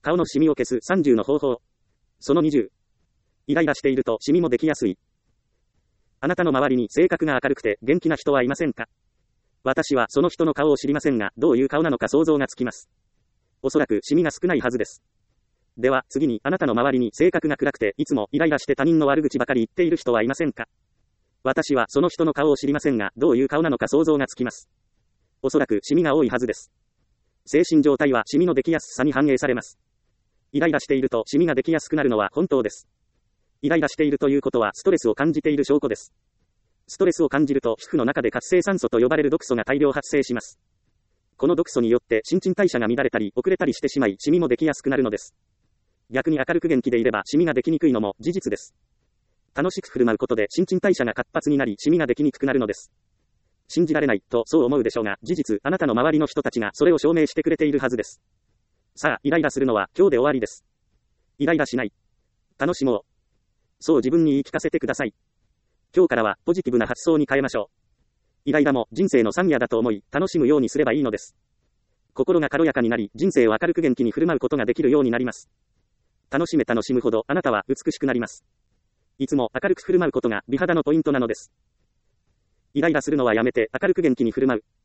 顔のシミを消す30の方法。その20。イライラしているとシミもできやすい。あなたの周りに性格が明るくて元気な人はいませんか？私はその人の顔を知りませんが、どういう顔なのか想像がつきます。おそらくシミが少ないはずです。では次に、あなたの周りに性格が暗くていつもイライラして他人の悪口ばかり言っている人はいませんか？私はその人の顔を知りませんが、どういう顔なのか想像がつきます。おそらくシミが多いはずです。精神状態はシミのできやすさに反映されます。イライラしているとシミができやすくなるのは本当です。イライラしているということはストレスを感じている証拠です。ストレスを感じると皮膚の中で活性酸素と呼ばれる毒素が大量発生します。この毒素によって新陳代謝が乱れたり遅れたりしてしまい、シミもできやすくなるのです。逆に明るく元気でいればシミができにくいのも事実です。楽しく振る舞うことで新陳代謝が活発になりシミができにくくなるのです。信じられないとそう思うでしょうが、事実あなたの周りの人たちがそれを証明してくれているはずです。さあ、イライラするのは今日で終わりです。イライラしない。楽しもう。そう自分に言い聞かせてください。今日からはポジティブな発想に変えましょう。イライラも人生の産業だと思い、楽しむようにすればいいのです。心が軽やかになり、人生を明るく元気に振る舞うことができるようになります。楽しむほどあなたは美しくなります。いつも明るく振る舞うことが美肌のポイントなのです。イライラするのはやめて明るく元気に振る舞う。